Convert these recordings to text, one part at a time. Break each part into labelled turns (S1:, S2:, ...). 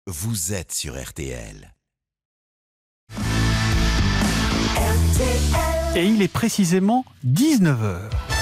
S1: vous êtes sur RTL.
S2: Et il est précisément 19h.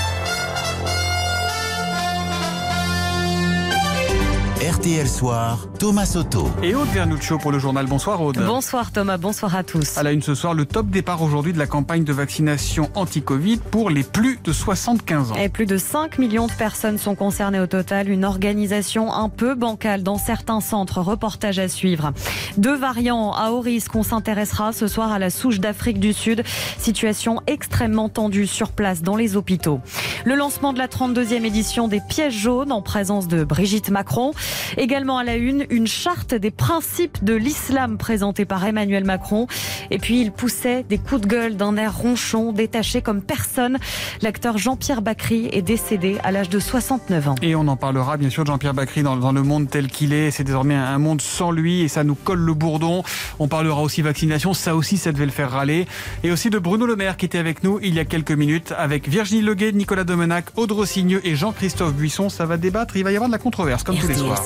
S1: RTL Soir, Thomas Soto.
S2: Et Aude Vernuccio pour le journal. Bonsoir Aude.
S3: Bonsoir Thomas, bonsoir à tous.
S2: À la une ce soir, le top départ aujourd'hui de la campagne de vaccination anti-Covid pour les plus de 75 ans.
S3: Et plus de 5 millions de personnes sont concernées au total. Une organisation un peu bancale dans certains centres. Reportage à suivre. 2 variants à haut risque. On s'intéressera ce soir à la souche d'Afrique du Sud. Situation extrêmement tendue sur place dans les hôpitaux. Le lancement de la 32e édition des pièges jaunes en présence de Brigitte Macron. Également à la une charte des principes de l'islam présentée par Emmanuel Macron. Et puis il poussait des coups de gueule d'un air ronchon, détaché comme personne. L'acteur Jean-Pierre Bacri est décédé à l'âge de 69 ans.
S2: Et on en parlera bien sûr de Jean-Pierre Bacri dans le monde tel qu'il est. C'est désormais un monde sans lui et ça nous colle le bourdon. On parlera aussi vaccination, ça aussi ça devait le faire râler. Et aussi de Bruno Le Maire qui était avec nous il y a quelques minutes avec Virginie Leguet, Nicolas Domenac, Aude Rossigneux et Jean-Christophe Buisson. Ça va débattre, il va y avoir de la controverse comme tous les soirs.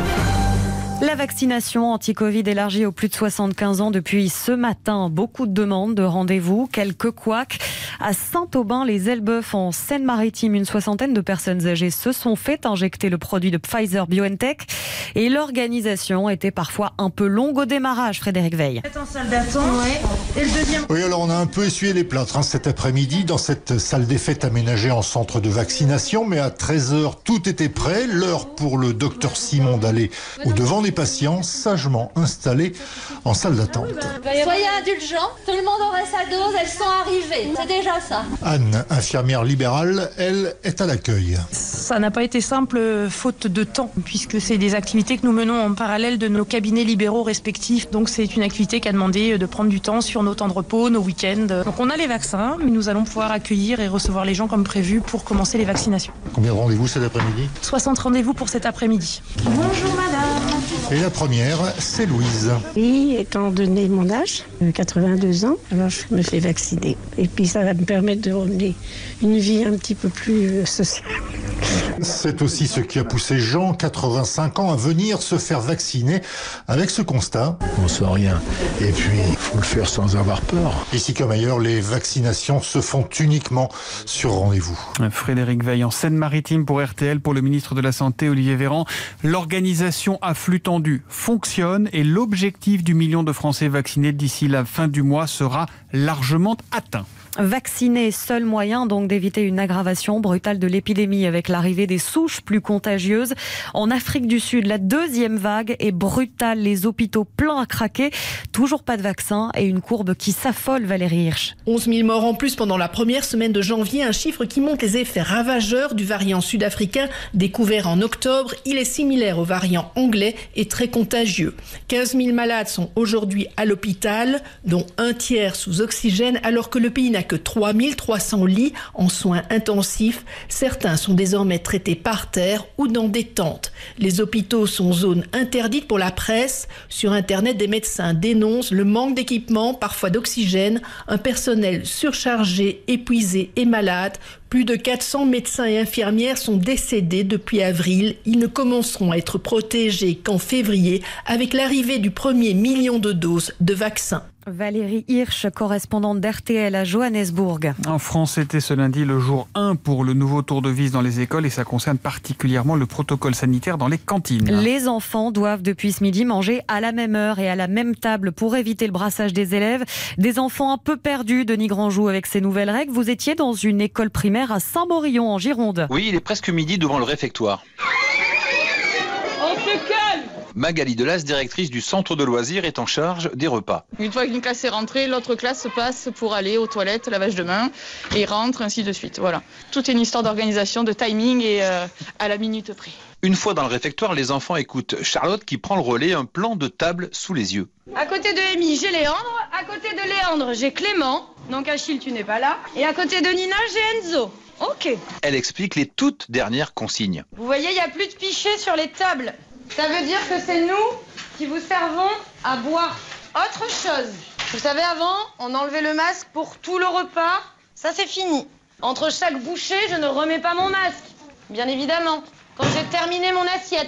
S3: La vaccination anti-Covid élargie aux plus de 75 ans depuis ce matin. Beaucoup de demandes de rendez-vous, quelques couacs. À Saint-Aubin-les-Elbeuf, en Seine-Maritime, une soixantaine de personnes âgées se sont fait injecter le produit de Pfizer-BioNTech. Et l'organisation était parfois un peu longue au démarrage, Frédéric Veil.
S4: En salle d'attente, et le deuxième...
S5: Oui, alors on a un peu essuyé les plâtres cet après-midi dans cette salle des fêtes aménagée en centre de vaccination. Mais à 13h, tout était prêt. L'heure pour le docteur Simon d'aller au-devant des patients sagement installés en salle d'attente.
S6: Soyez indulgents, tout le monde aurait sa dose, elles sont arrivées. C'est déjà ça.
S5: Anne, infirmière libérale, elle est à l'accueil.
S4: Ça n'a pas été simple faute de temps, puisque c'est des activités que nous menons en parallèle de nos cabinets libéraux respectifs. Donc c'est une activité qui a demandé de prendre du temps sur nos temps de repos, nos week-ends. Donc on a les vaccins, mais nous allons pouvoir accueillir et recevoir les gens comme prévu pour commencer les vaccinations.
S5: Combien de rendez-vous cet après-midi ?
S4: 60 rendez-vous pour cet après-midi. Bonjour madame.
S5: Et la première, c'est Louise.
S7: Oui, étant donné mon âge, 82 ans, alors je me fais vacciner. Et puis ça va me permettre de mener une vie un petit peu plus sociale.
S5: C'est aussi ce qui a poussé Jean, 85 ans, à venir se faire vacciner avec ce constat.
S8: On sent rien. Et puis, il faut le faire sans avoir peur.
S5: Ici comme ailleurs, les vaccinations se font uniquement sur rendez-vous.
S2: Frédéric Veil en Seine-Maritime pour RTL, pour le ministre de la Santé, Olivier Véran. L'organisation à flux tendu fonctionne et l'objectif du million de Français vaccinés d'ici la fin du mois sera largement atteint.
S3: Vacciner, seul moyen donc d'éviter une aggravation brutale de l'épidémie avec l'arrivée des souches plus contagieuses. En Afrique du Sud, la 2e vague est brutale, les hôpitaux pleins à craquer. Toujours pas de vaccin et une courbe qui s'affole, Valérie Hirsch.
S9: 11 000 morts en plus pendant la première semaine de janvier, un chiffre qui montre les effets ravageurs du variant sud-africain découvert en octobre. Il est similaire au variant anglais et très contagieux. 15 000 malades sont aujourd'hui à l'hôpital, dont un tiers sous oxygène, alors que le pays n'a que 3 300 lits en soins intensifs. Certains sont désormais traités par terre ou dans des tentes. Les hôpitaux sont zone interdite pour la presse. Sur Internet, des médecins dénoncent le manque d'équipement, parfois d'oxygène, un personnel surchargé, épuisé et malade. Plus de 400 médecins et infirmières sont décédés depuis avril. Ils ne commenceront à être protégés qu'en février avec l'arrivée du premier million de doses de vaccins.
S3: Valérie Hirsch, correspondante d'RTL à Johannesburg.
S2: En France, c'était ce lundi le jour 1 pour le nouveau tour de vis dans les écoles et ça concerne particulièrement le protocole sanitaire dans les cantines.
S3: Les enfants doivent depuis ce midi manger à la même heure et à la même table pour éviter le brassage des élèves. Des enfants un peu perdus, Denis Grandjou, avec ces nouvelles règles. Vous étiez dans une école primaire à Saint-Morillon en Gironde.
S10: Oui, il est presque midi devant le réfectoire.
S11: On se calme.
S10: Magali Delas, directrice du centre de loisirs, est en charge des repas.
S11: Une fois qu'une classe est rentrée, l'autre classe passe pour aller aux toilettes, lavage de main, et rentre, ainsi de suite. Voilà. Tout est une histoire d'organisation, de timing et à la minute près.
S10: Une fois dans le réfectoire, les enfants écoutent Charlotte qui prend le relais, un plan de table sous les yeux.
S11: À côté de Amy, j'ai Léandre. À côté de Léandre, j'ai Clément. Donc Achille, tu n'es pas là. Et à côté de Nina, j'ai Enzo. Ok.
S10: Elle explique les toutes dernières consignes.
S11: Vous voyez, il n'y a plus de pichets sur les tables. Ça veut dire que c'est nous qui vous servons à boire. Autre chose, vous savez, avant, on enlevait le masque pour tout le repas. Ça, c'est fini. Entre chaque bouchée, je ne remets pas mon masque. Bien évidemment. Quand j'ai terminé mon assiette.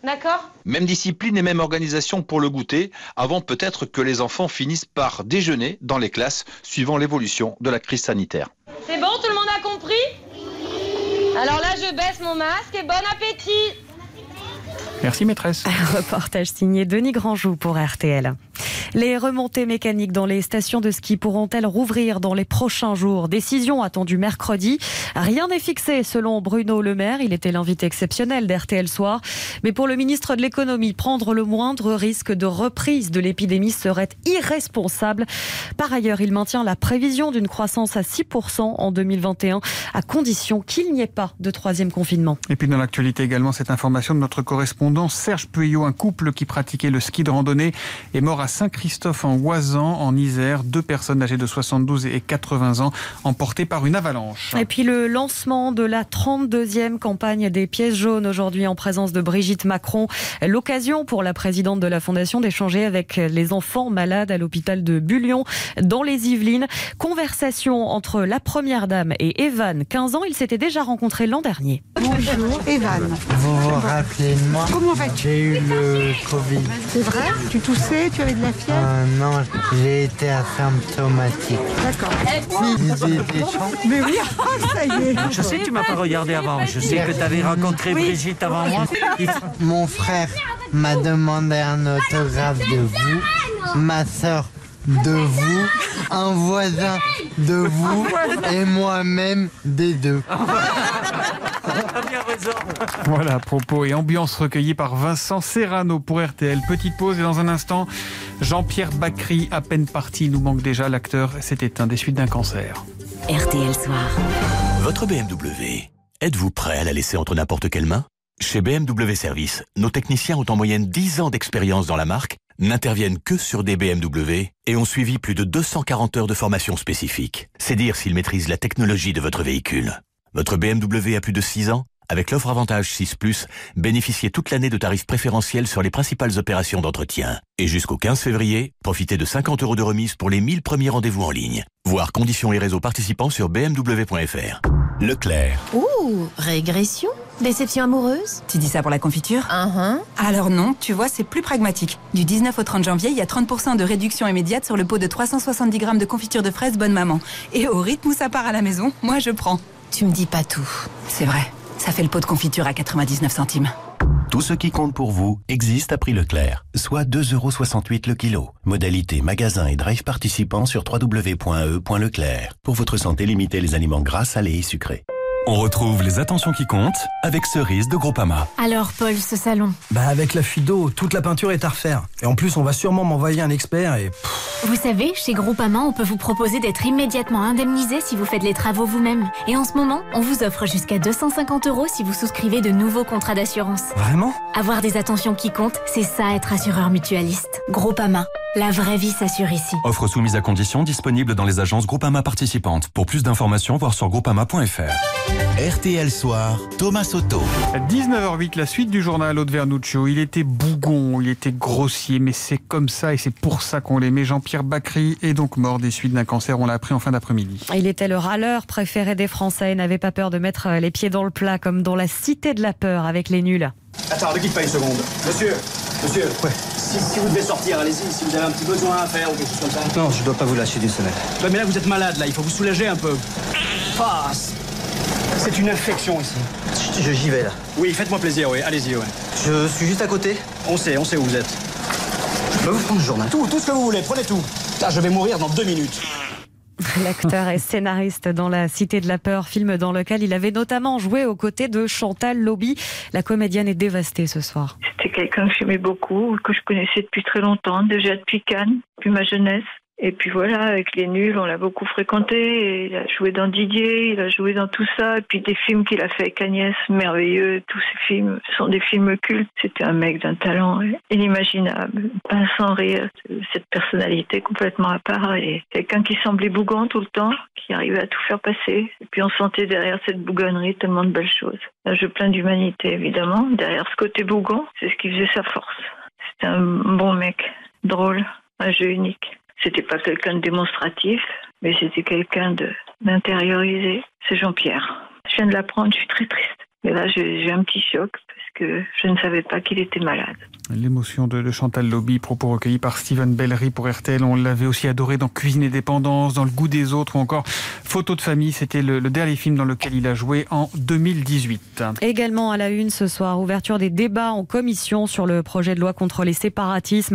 S11: D'accord ?
S10: Même discipline et même organisation pour le goûter, avant peut-être que les enfants finissent par déjeuner dans les classes, suivant l'évolution de la crise sanitaire.
S11: C'est bon, tout le monde a compris ? Alors là, je baisse mon masque et bon appétit !
S2: Merci maîtresse.
S3: Reportage signé Denis Grandjou pour RTL. Les remontées mécaniques dans les stations de ski pourront-elles rouvrir dans les prochains jours ? Décision attendue mercredi. Rien n'est fixé selon Bruno Le Maire. Il était l'invité exceptionnel d'RTL Soir. Mais pour le ministre de l'économie, prendre le moindre risque de reprise de l'épidémie serait irresponsable. Par ailleurs, il maintient la prévision d'une croissance à 6% en 2021, à condition qu'il n'y ait pas de troisième confinement.
S2: Et puis dans l'actualité également, cette information de notre correspondant Serge Pueyo, un couple qui pratiquait le ski de randonnée est mort à Saint-Christophe en Oisans, en Isère. 2 personnes âgées de 72 et 80 ans emportées par une avalanche.
S3: Et puis le lancement de la 32e campagne des pièces jaunes aujourd'hui en présence de Brigitte Macron. L'occasion pour la présidente de la Fondation d'échanger avec les enfants malades à l'hôpital de Bullion dans les Yvelines. Conversation entre la première dame et Evan, 15 ans. Ils s'étaient déjà rencontrés l'an dernier.
S12: Bonjour, Evan.
S13: Vous vous rappelez de moi?
S12: Comment vas-tu?
S13: J'ai eu le Covid.
S12: C'est vrai? Tu toussais? Tu avais de la fièvre?
S13: Non, j'ai été asymptomatique.
S12: D'accord.
S13: Didier Deschamps.
S12: Mais oui, ça y est.
S14: Je sais que tu m'as pas regardé avant. Je sais que tu avais rencontré Brigitte avant moi.
S13: Mon frère m'a demandé un autographe de vous, ma sœur de vous, un voisin de vous et moi-même des deux.
S2: Voilà, propos et ambiance recueillis par Vincent Serrano pour RTL. Petite pause et dans un instant, Jean-Pierre Bacry, à peine parti, nous manque déjà. L'acteur s'est éteint des suites d'un cancer.
S15: RTL Soir.
S1: Votre BMW, êtes-vous prêt à la laisser entre n'importe quelle main ? Chez BMW Service, nos techniciens ont en moyenne 10 ans d'expérience dans la marque, n'interviennent que sur des BMW et ont suivi plus de 240 heures de formation spécifique. C'est dire s'ils maîtrisent la technologie de votre véhicule. Votre BMW a plus de 6 ans ? Avec l'offre Avantage 6+, bénéficiez toute l'année de tarifs préférentiels sur les principales opérations d'entretien. Et jusqu'au 15 février, profitez de 50 € de remise pour les 1000 premiers rendez-vous en ligne. Voir conditions et réseaux participants sur bmw.fr. Leclerc.
S15: Ouh, régression ? Déception amoureuse ?
S16: Tu dis ça pour la confiture ? Alors non, tu vois, c'est plus pragmatique. Du 19 au 30 janvier, il y a 30% de réduction immédiate sur le pot de 370 grammes de confiture de fraises Bonne Maman. Et au rythme où ça part à la maison, moi je prends.
S15: Tu me dis pas tout.
S16: C'est vrai, ça fait le pot de confiture à 99 centimes.
S17: Tout ce qui compte pour vous existe à prix Leclerc, soit 2,68 € le kilo. Modalité magasin et drive participants sur www.e.leclerc. Pour votre santé, limitez les aliments gras, salés et sucrés.
S18: On retrouve les attentions qui comptent avec Cerise de Groupama.
S19: Alors Paul, ce salon ?
S20: Avec la fuite d'eau, toute la peinture est à refaire. Et en plus, on va sûrement m'envoyer un expert et...
S19: Vous savez, chez Groupama, on peut vous proposer d'être immédiatement indemnisé si vous faites les travaux vous-même. Et en ce moment, on vous offre jusqu'à 250 € si vous souscrivez de nouveaux contrats d'assurance.
S20: Vraiment ?
S19: Avoir des attentions qui comptent, c'est ça être assureur mutualiste. Groupama, la vraie vie s'assure ici.
S18: Offre soumise à conditions, disponible dans les agences Groupama participantes. Pour plus d'informations, voir sur groupama.fr.
S1: RTL Soir, Thomas Soto.
S2: 19h08, la suite du journal Aude Vernuccio. Il était bougon, il était grossier, mais c'est comme ça et c'est pour ça qu'on l'aimait. Jean-Pierre Bacry est donc mort des suites d'un cancer, on l'a appris en fin d'après-midi.
S3: Il était le râleur préféré des Français et n'avait pas peur de mettre les pieds dans le plat, comme dans la Cité de la Peur avec les nuls.
S21: Attends, ne quitte pas une seconde. Monsieur, ouais. Si vous devez sortir, allez-y, si vous avez un petit besoin à faire ou quelque chose comme ça.
S22: Non, je dois pas vous lâcher d'une semaine.
S21: Ouais, mais là, vous êtes malade, là, il faut vous soulager un peu. C'est une infection ici.
S22: J'y vais, là.
S21: Oui, faites-moi plaisir, oui, allez-y, ouais.
S22: Je suis juste à côté.
S21: On sait où vous êtes.
S22: Je peux vous prendre le journal?
S21: Tout ce que vous voulez, prenez tout. Putain, je vais mourir dans 2 minutes.
S3: L'acteur est scénariste dans La Cité de la Peur, film dans lequel il avait notamment joué aux côtés de Chantal Lobby. La comédienne est dévastée ce soir.
S23: C'était quelqu'un que j'aimais beaucoup, que je connaissais depuis très longtemps, déjà depuis Cannes, depuis ma jeunesse. Et puis voilà, avec les nuls, on l'a beaucoup fréquenté. Et il a joué dans Didier, il a joué dans tout ça. Et puis des films qu'il a fait avec Agnès, merveilleux. Tous ces films sont des films cultes. C'était un mec d'un talent inimaginable, pas sans rire. Cette personnalité complètement à part. Et quelqu'un qui semblait bougon tout le temps, qui arrivait à tout faire passer. Et puis on sentait derrière cette bougonnerie tellement de belles choses. Un jeu plein d'humanité, évidemment. Derrière ce côté bougon, c'est ce qui faisait sa force. C'était un bon mec, drôle, un jeu unique. C'était pas quelqu'un de démonstratif, mais c'était quelqu'un d'intériorisé. C'est Jean-Pierre. Je viens de l'apprendre, je suis très triste. Mais là, j'ai un petit choc parce que je ne savais pas qu'il était malade.
S2: L'émotion de Chantal Lobby, propos recueillis par Steven Bellery pour RTL. On l'avait aussi adoré dans Cuisine et Dépendance, dans Le goût des autres ou encore Photo de famille. C'était le dernier film dans lequel il a joué en 2018.
S3: Également à la une ce soir, ouverture des débats en commission sur le projet de loi contre les séparatismes.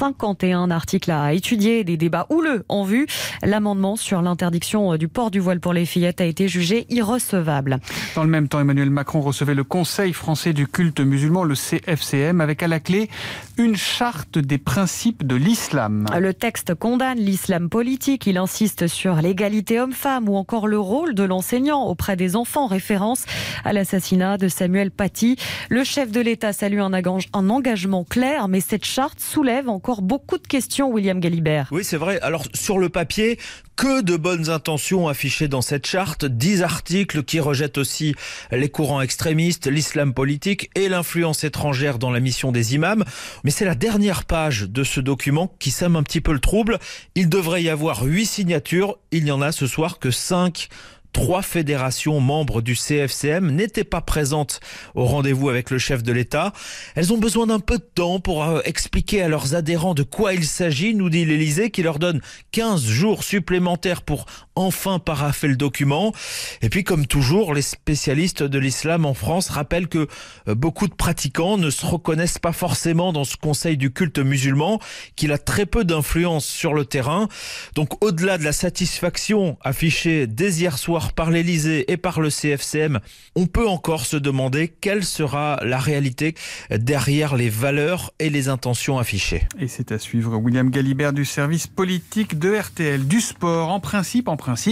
S3: 51 articles à étudier, des débats houleux en vue. L'amendement sur l'interdiction du port du voile pour les fillettes a été jugé irrecevable.
S2: Dans le même temps, Emmanuel Macron recevait le Conseil français du culte musulman, le CFCM, avec à la clé une charte des principes de l'islam.
S3: Le texte condamne l'islam politique. Il insiste sur l'égalité homme-femme ou encore le rôle de l'enseignant auprès des enfants. Référence à l'assassinat de Samuel Paty. Le chef de l'État salue un engagement clair, mais cette charte soulève encore beaucoup de questions, William Galibert.
S4: Oui, c'est vrai. Alors, sur le papier, que de bonnes intentions affichées dans cette charte. 10 articles qui rejettent aussi les courants extrémistes, l'islam politique et l'influence étrangère dans la mission des imams. Mais c'est la dernière page de ce document qui sème un petit peu le trouble. Il devrait y avoir 8 signatures. Il n'y en a ce soir que 5. 3 fédérations membres du CFCM n'étaient pas présentes au rendez-vous avec le chef de l'État. Elles ont besoin d'un peu de temps pour expliquer à leurs adhérents de quoi il s'agit, nous dit l'Élysée, qui leur donne 15 jours supplémentaires pour enfin parapher le document. Et puis, comme toujours, les spécialistes de l'islam en France rappellent que beaucoup de pratiquants ne se reconnaissent pas forcément dans ce conseil du culte musulman, qu'il a très peu d'influence sur le terrain. Donc, au-delà de la satisfaction affichée dès hier soir par l'Élysée et par le CFCM, on peut encore se demander quelle sera la réalité derrière les valeurs et les intentions affichées.
S2: Et c'est à suivre. William Galibert du service politique de RTL. Du sport, en principe,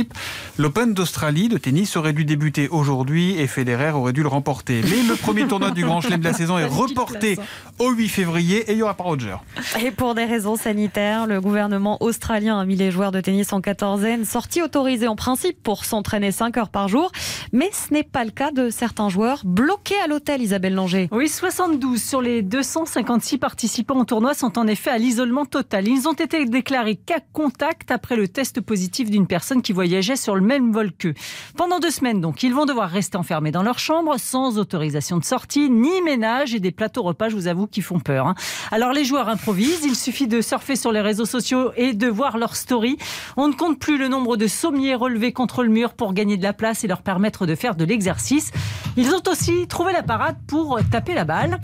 S2: l'Open d'Australie de tennis aurait dû débuter aujourd'hui et Federer aurait dû le remporter. Mais le premier tournoi du Grand Chelem de la saison est reporté au 8 février et il n'y aura pas Roger.
S3: Et pour des raisons sanitaires, le gouvernement australien a mis les joueurs de tennis en quatorzaine. Sortie autorisée en principe pour s'entraîner 5 heures par jour. Mais ce n'est pas le cas de certains joueurs bloqués à l'hôtel, Isabelle Langer.
S6: Oui, 72 sur les 256 participants au tournoi sont en effet à l'isolement total. Ils ont été déclarés cas contact après le test positif d'une personne qui voyageait sur le même vol qu'eux. Pendant 2 semaines, donc, ils vont devoir rester enfermés dans leur chambre, sans autorisation de sortie, ni ménage et des plateaux repas, je vous avoue, qui font peur. Alors les joueurs improvisent, il suffit de surfer sur les réseaux sociaux et de voir leur story. On ne compte plus le nombre de sommiers relevés contre le mur pour gagner de la place et leur permettre de faire de l'exercice. Ils ont aussi trouvé la parade pour taper la balle.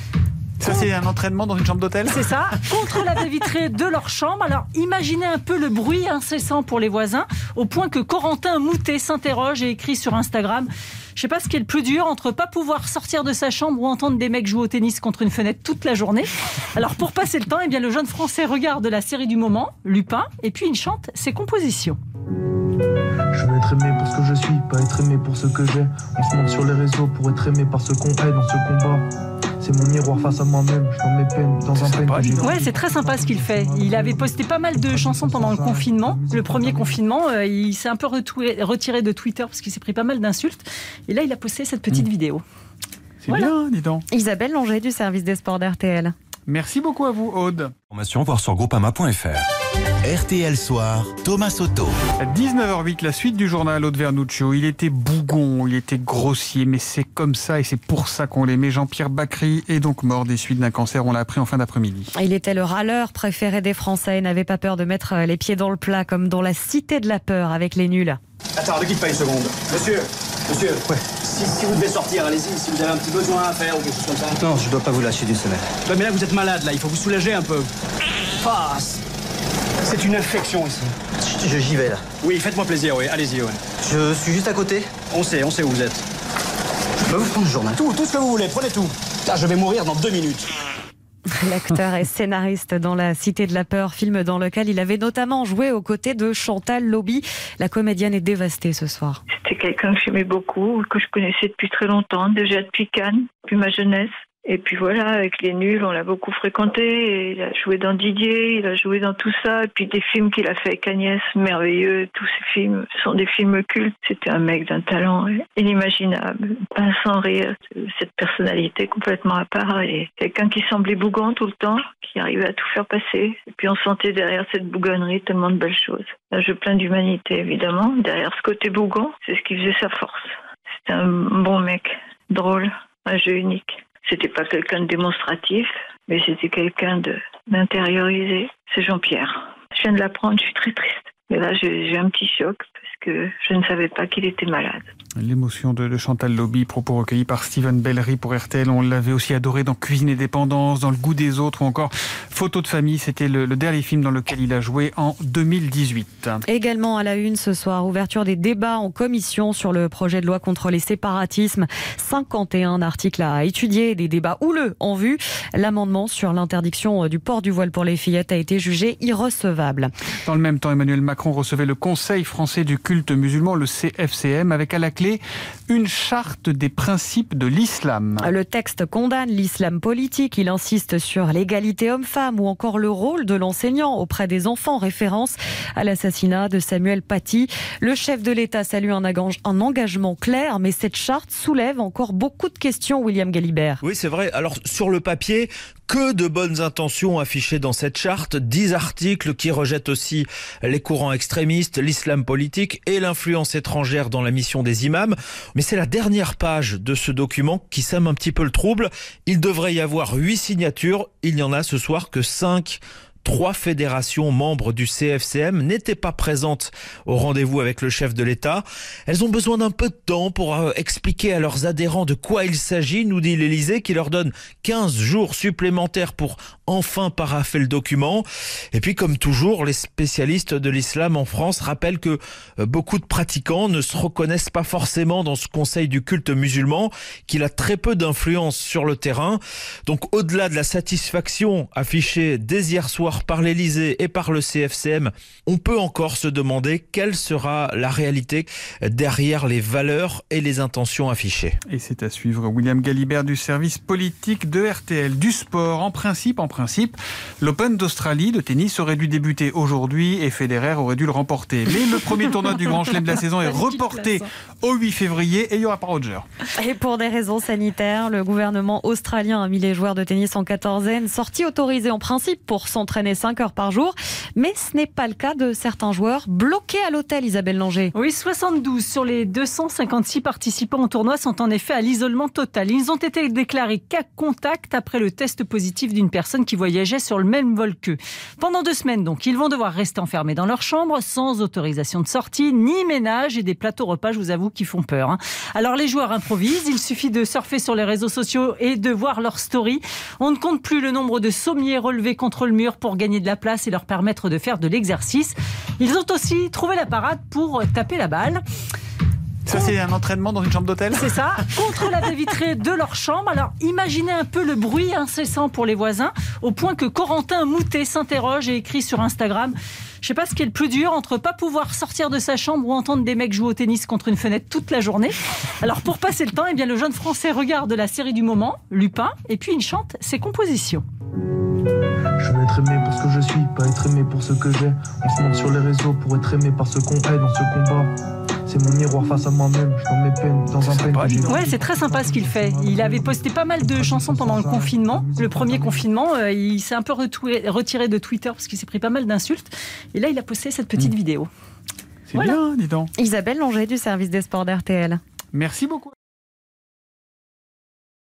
S2: Ça, c'est un entraînement dans une chambre d'hôtel ?
S6: C'est ça, contre la baie vitrée de leur chambre. Alors, imaginez un peu le bruit incessant pour les voisins, au point que Corentin Moutet s'interroge et écrit sur Instagram: je sais pas ce qui est le plus dur, entre pas pouvoir sortir de sa chambre ou entendre des mecs jouer au tennis contre une fenêtre toute la journée. Alors, pour passer le temps, eh bien, le jeune Français regarde la série du moment, Lupin, et puis il chante ses compositions.
S7: Je veux être aimé pour ce que je suis, pas être aimé pour ce que j'ai. On se montre sur les réseaux pour être aimé par ce qu'on est dans ce combat. C'est mon miroir face à moi-même, je dans mes peines, dans un peine que j'ai.
S6: Ouais, c'est très sympa ce qu'il fait. Il avait posté pas mal de chansons pendant le confinement. Le premier confinement, il s'est un peu retiré de Twitter parce qu'il s'est pris pas mal d'insultes. Et là, il a posté cette petite vidéo.
S2: C'est bien, dis donc.
S3: Isabelle Langer du service des sports d'RTL.
S2: Merci beaucoup à vous, Aude.
S18: Information, voir sur groupama.fr.
S1: RTL Soir, Thomas Soto.
S2: À 19h08, la suite du journal Aude Vernuccio. Il était bougon, il était grossier, mais c'est comme ça et c'est pour ça qu'on l'aimait. Jean-Pierre Bacry est donc mort des suites d'un cancer, on l'a appris en fin d'après-midi.
S3: Il était le râleur préféré des Français et n'avait pas peur de mettre les pieds dans le plat, comme dans la Cité de la Peur avec les nuls.
S21: Attends, ne quitte pas une seconde. Monsieur, ouais. Si vous devez sortir, allez-y, si vous avez un petit besoin à faire ou quelque chose comme ça.
S22: Non, je dois pas vous lâcher d'une semaine.
S21: Ouais, mais là, vous êtes malade, là, il faut vous soulager un peu. Ah, c'est une infection ici.
S22: J'y vais, là.
S21: Oui, faites-moi plaisir, oui, allez-y, ouais.
S22: Je suis juste à côté.
S21: On sait où vous êtes.
S22: Je peux vous prendre le journal.
S21: Tout ce que vous voulez, prenez tout. Là, je vais mourir dans 2 minutes.
S3: L'acteur est scénariste dans La Cité de la Peur, film dans lequel il avait notamment joué aux côtés de Chantal Lobby. La comédienne est dévastée ce soir.
S23: C'était quelqu'un que j'aimais beaucoup, que je connaissais depuis très longtemps, déjà depuis Cannes, depuis ma jeunesse. Et puis voilà, avec les nuls, on l'a beaucoup fréquenté. Et il a joué dans Didier, il a joué dans tout ça. Et puis des films qu'il a fait avec Agnès, merveilleux. Tous ces films sont des films cultes. C'était un mec d'un talent inimaginable, pas sans rire, cette personnalité complètement à part. Et quelqu'un qui semblait bougon tout le temps, qui arrivait à tout faire passer. Et puis on sentait derrière cette bougonnerie tellement de belles choses. Un jeu plein d'humanité, évidemment. Derrière ce côté bougon, c'est ce qui faisait sa force. C'était un bon mec, drôle, un jeu unique. C'était pas quelqu'un de démonstratif, mais c'était quelqu'un d'intériorisé. C'est Jean-Pierre. Je viens de l'apprendre, je suis très triste. Mais là, j'ai un petit choc parce que je ne savais pas qu'il était malade.
S2: L'émotion de Chantal Lobby, propos recueillis par Steven Bellery pour RTL. On l'avait aussi adoré dans Cuisine et Dépendance, dans Le goût des autres ou encore Photo de famille. C'était le dernier film dans lequel il a joué en 2018.
S3: Également à la une ce soir, ouverture des débats en commission sur le projet de loi contre les séparatismes. 51 articles à étudier, des débats houleux en vue. L'amendement sur l'interdiction du port du voile pour les fillettes a été jugé irrecevable.
S2: Dans le même temps, Emmanuel Macron recevait le Conseil français du culte musulman, le CFCM, avec à la clé une charte des principes de l'islam.
S3: Le texte condamne l'islam politique. Il insiste sur l'égalité homme-femme ou encore le rôle de l'enseignant auprès des enfants. Référence à l'assassinat de Samuel Paty. Le chef de l'État salue un engagement clair, mais cette charte soulève encore beaucoup de questions, William Galibert.
S4: Oui, c'est vrai. Alors, sur le papier, que de bonnes intentions affichées dans cette charte. 10 articles qui rejettent aussi les courants extrémistes, l'islam politique et l'influence étrangère dans la mission des imams. Mais c'est la dernière page de ce document qui sème un petit peu le trouble. Il devrait y avoir 8 signatures. Il n'y en a ce soir que 5. 3 fédérations membres du CFCM n'étaient pas présentes au rendez-vous avec le chef de l'État. Elles ont besoin d'un peu de temps pour expliquer à leurs adhérents de quoi il s'agit, nous dit l'Élysée, qui leur donne 15 jours supplémentaires pour enfin parapher le document. Et puis, comme toujours, les spécialistes de l'islam en France rappellent que beaucoup de pratiquants ne se reconnaissent pas forcément dans ce conseil du culte musulman, qu'il a très peu d'influence sur le terrain. Donc, au-delà de la satisfaction affichée dès hier soir par l'Élysée et par le CFCM, on peut encore se demander quelle sera la réalité derrière les valeurs et les intentions affichées.
S2: Et c'est à suivre. William Galibert du service politique de RTL. Du sport, en principe, l'Open d'Australie de tennis aurait dû débuter aujourd'hui et Federer aurait dû le remporter. Mais le premier tournoi du Grand Chelem de la saison est reporté au 8 février et il n'y aura pas Roger.
S3: Et pour des raisons sanitaires, le gouvernement australien a mis les joueurs de tennis en quatorzaine, sortie autorisée en principe pour s'entraîner 5 heures par jour, mais ce n'est pas le cas de certains joueurs bloqués à l'hôtel, Isabelle Langer.
S6: Oui, 72 sur les 256 participants au tournoi sont en effet à l'isolement total. Ils ont été déclarés cas contact après le test positif d'une personne qui voyageait sur le même vol qu'eux. Pendant 2 semaines donc, ils vont devoir rester enfermés dans leur chambre sans autorisation de sortie, ni ménage et des plateaux repas, je vous avoue, qui font peur. Alors les joueurs improvisent, il suffit de surfer sur les réseaux sociaux et de voir leur story. On ne compte plus le nombre de sommiers relevés contre le mur pour gagner de la place et leur permettre de faire de l'exercice. Ils ont aussi trouvé la parade pour taper la balle.
S2: Ça, c'est un entraînement dans une chambre d'hôtel ?
S6: C'est ça, contre la baie vitrée de leur chambre. Alors, imaginez un peu le bruit incessant pour les voisins, au point que Corentin Moutet s'interroge et écrit sur Instagram: je sais pas ce qui est le plus dur, entre pas pouvoir sortir de sa chambre ou entendre des mecs jouer au tennis contre une fenêtre toute la journée. Alors, pour passer le temps, eh bien, le jeune Français regarde la série du moment, Lupin, et puis il chante ses compositions.
S7: Je veux être aimé pour ce que je suis, pas être aimé pour ce que j'ai. On se montre sur les réseaux pour être aimé par ce qu'on est dans ce combat. C'est mon miroir face à moi-même, je dans mes peines, dans un peine que j'ai.
S6: Ouais, c'est très sympa ce qu'il fait. Il avait posté pas mal de chansons pendant le confinement. Le premier confinement, il s'est un peu retiré de Twitter parce qu'il s'est pris pas mal d'insultes. Et là, il a posté cette petite vidéo.
S2: C'est bien, dis donc.
S3: Isabelle Langer du service des sports d'RTL.
S2: Merci beaucoup.